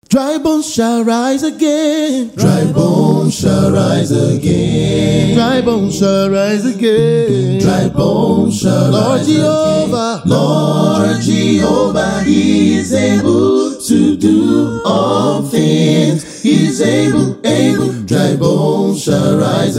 Dry bones shall rise again. Dry bones shall rise again. Dry bones shall rise again. Dry bones shall rise Jehovah. again. Lord Jehovah, He is able to do all things. He is able. Dry bones shall rise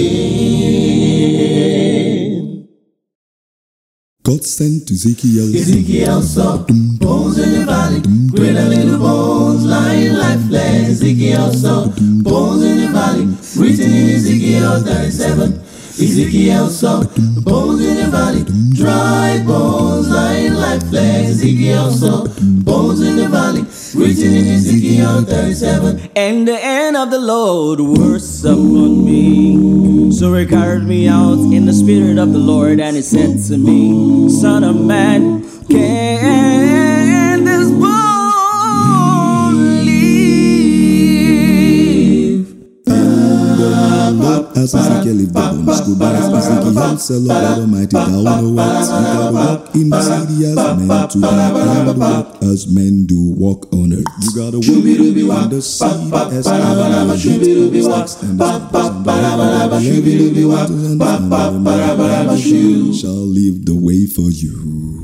again. God sent Ezekiel. Ezekiel saw bones in the valley, great and little bones lying lifeless. Ezekiel saw bones in the valley, written in Ezekiel 37. Ezekiel saw bones in the valley, dry bones lying lifeless. Ezekiel saw bones in the valley, written in Ezekiel 37. And the hand of the Lord was upon me. So he carried me out in the spirit of the Lord, and he said to me, Son of man, can this bone live? As Ezekiel lived the bones could rise, Ezekiel said, Lord God Almighty, thou knowest, we gotta walk in the city as men to be, and walk as men do walk on earth. You gotta walk in the city as men do walk and the shall leave the way for you.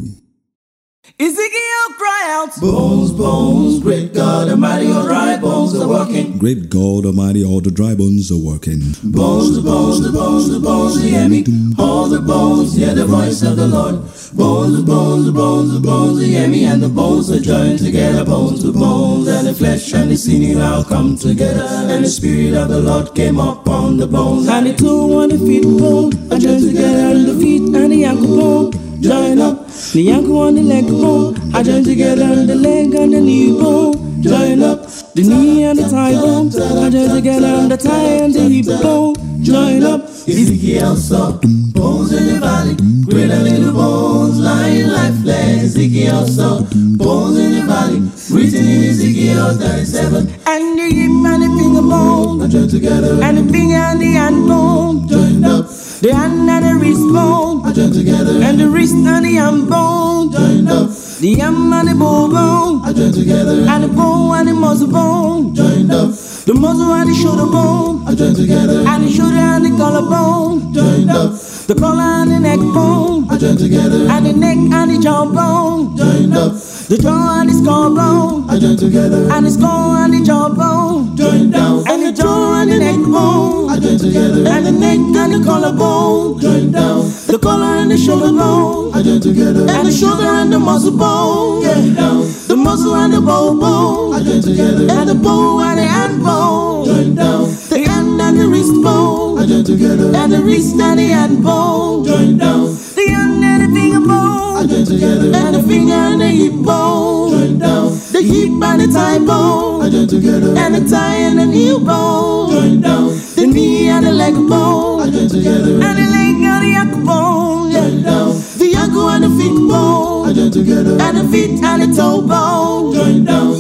Ezekiel cry out, Bones, bones, great God Almighty, all dry bones are working. Great God Almighty, all the dry bones are working. Bones, the bones, the bones, the bones, hear me. All the bones hear the voice of the Lord. Bones, the bones, the bones, the bones, hear me. And the bones are joined together. Bones to bones, and the flesh and the sinew now come together. And the Spirit of the Lord came upon the bones. and the toe and the feet bone are joined together, and the feet and the ankle bone join up. The ankle and the leg bone are joined together, and the leg and the knee bone join up. The knee and the thigh bone are joined together, and the thigh and the hip bone join up. Ezekiel saw bones in the valley, great and little bones lying lifeless. Ezekiel saw bones in the valley, written in Ezekiel 37. And the hip and the finger bone Are joined together, and the finger and the hand bone, joined up, the hand and the wrist bone, are joined together, and the wrist and the arm bone, joined up, the arm and the bow bone, are joined together, and the bone and the muscle bone, joined up, the muscle and the shoulder bone, are joined together, and the shoulder and the collarbone, joined up, the collar and the neck bone, are joined together, and the neck and the jawbone, joined up, the jaw and the skull bone, are joined together, and the skull and the jawbone, joined down, and the jaw and the neck bone, are joined together, and the neck and the collarbone, joined down, the collar and the shoulder bone, are joined together, and the shoulder and the muscle bone, joined down, the muscle and the bow bone, are joined together, and the bow and the hand bone, joined down, the hand and the wrist bone, are joined together, and the wrist and the hand bone, joined down, the hand and the finger bone, are joined together, and the finger and the hip bone, joined down, the hip and the thigh bone, are joined together, and the thigh and the knee bone, joined down, the knee and the leg are bone, joined together, and the leg and the ankle bone, joined down, the ankle and the feet are bone, joined together, and the feet and the toe bone, joined down,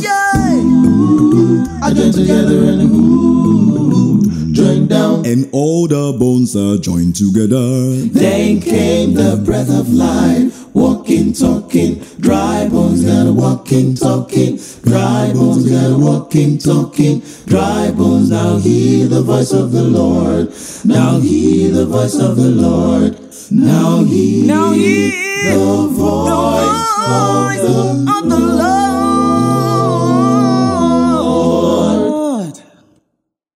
are joined together, and joined down. And all the bones are joined together. Then came the breath of life, walking, talking, dry bones gotta walking, talking, dry bones gotta walking, talking, dry bones. Now hear the voice of the Lord. Now hear the voice of the Lord. Now hear the voice of the Lord.